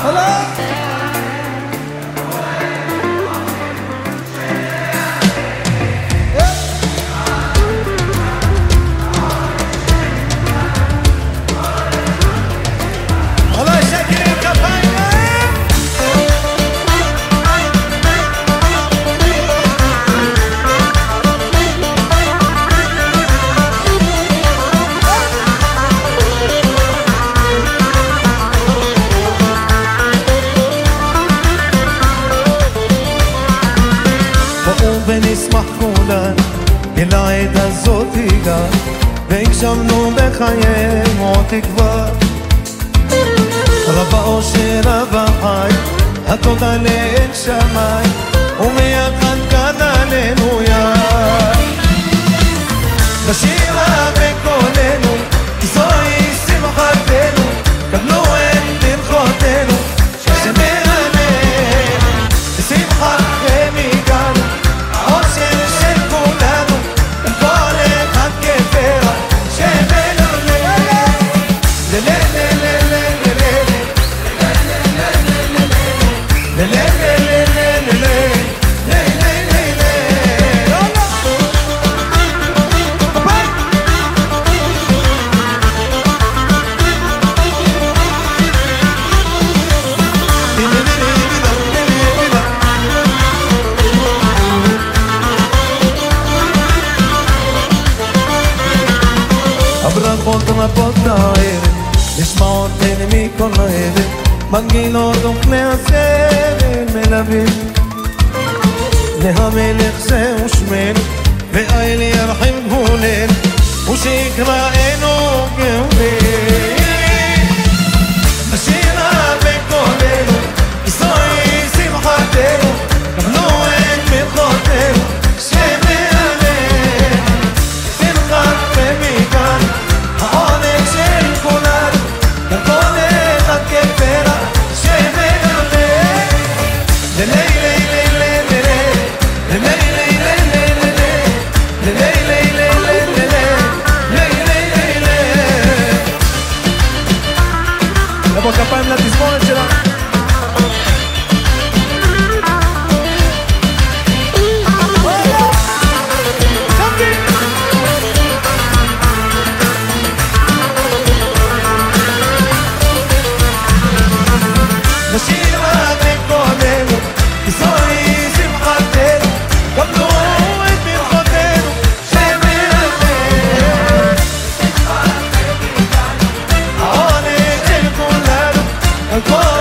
ונשמח כולן אל העת הזאת הגע והגשמנו בחיינו תקווה רבה אושר רבה חי התודה לאל שמיים ומיחד כאן עלינו יד נשירה בקולנו כי זוהי שמחתנו קבלו את ברכותינו שמעלה בשמחה ומגענו האושר של כולנו כל אחד כפרח שמלולה הברכות רבות הערב נשמעות הן מכל הערב מנגינות וכלי הסבל מלווים להמלך זהו שמנו והאל ירחם גבולנו ושיקראנו גאולים נשירה בקולנו כי זוהי שמחתנו קבלו את ברכותינו שמעלה שמחת ומכאן העונג של כולנו כל אחד כפרח שמלולה לבוא כפיים לתזמורת שלנו נשירה בקולנו כי זוהי שמחתנו קבלו את ברכותינו שמעלה העונג של כולנו על כל